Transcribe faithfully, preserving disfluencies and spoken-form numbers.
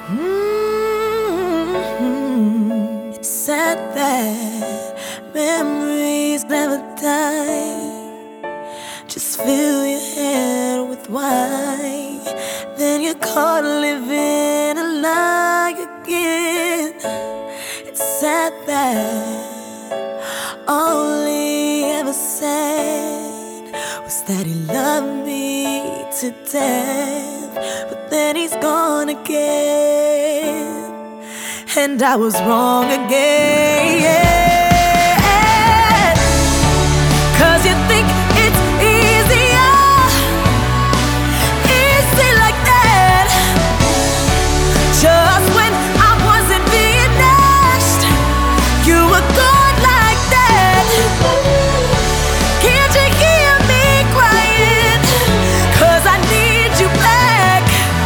Mm-hmm. It's sad that memories never die. Just fill your head with wine, then you're caught living a lie again. It's sad that all he ever said was that he loved me to death, but then he's gone again, and I was wrong again.